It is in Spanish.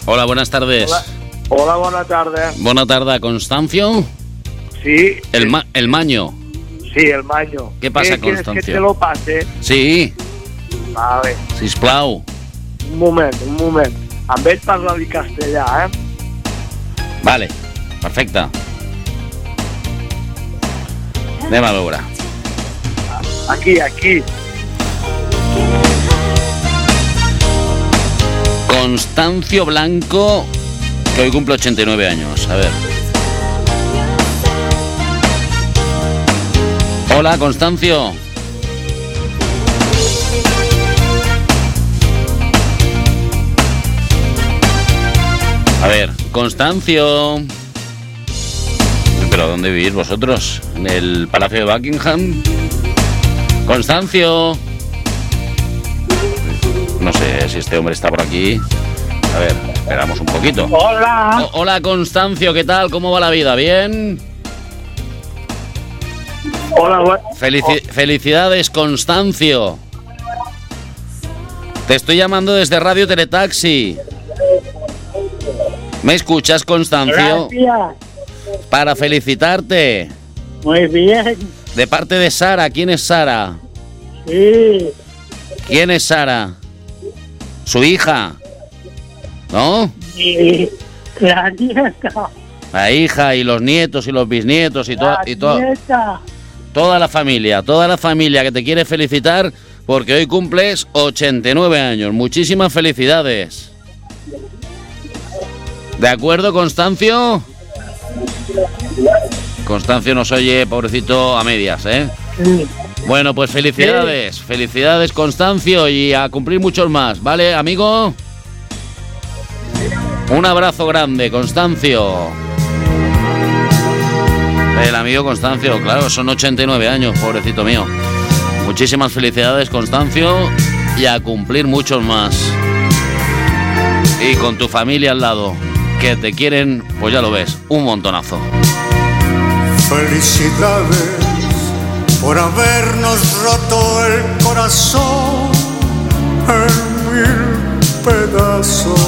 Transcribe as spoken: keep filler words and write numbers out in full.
Hola, buenas tardes. Hola, hola buenas tardes. Buena tarde, Constancio. Sí. El, ma el Maño. Sí, el Maño. ¿Qué pasa, ¿Qué quieres Constancio? que te lo pase? Sí. Vale. Sisplau. Un moment, un moment. Amb ell parla-li castellà, eh? Vale, perfecte. Anem a veure. Aquí, aquí. Constancio Blanco, que hoy cumple ochenta y nueve años. A ver. Hola, Constancio. A ver, Constancio. ¿Pero dónde vivís vosotros? ¿En el Palacio de Buckingham? Constancio. No sé si este hombre está por aquí. A ver, esperamos un poquito. Hola. O hola, Constancio, ¿qué tal? ¿Cómo va la vida? ¿Bien? Hola, bu Felici oh. Felicidades, Constancio. Te estoy llamando desde Radio Teletaxi. ¿Me escuchas, Constancio? Gracias. Para felicitarte. Muy bien. De parte de Sara. ¿Quién es Sara? Sí. ¿Quién es Sara? Su hija. ¿No? Sí. La nieta. La hija y los nietos y los bisnietos y, toda, y to nieta. toda la familia. Toda la familia que te quiere felicitar porque hoy cumples ochenta y nueve años. Muchísimas felicidades. ¿De acuerdo, Constancio? Constancio nos oye, pobrecito, a medias, ¿eh? Sí. Bueno, pues felicidades. Sí. Felicidades, Constancio, y a cumplir muchos más, ¿vale, amigo? Un abrazo grande, Constancio. El amigo Constancio, claro, son ochenta y nueve años, pobrecito mío. Muchísimas felicidades, Constancio, y a cumplir muchos más. Y con tu familia al lado, que te quieren, pues ya lo ves, un montonazo. Felicidades por habernos roto el corazón en mil pedazos.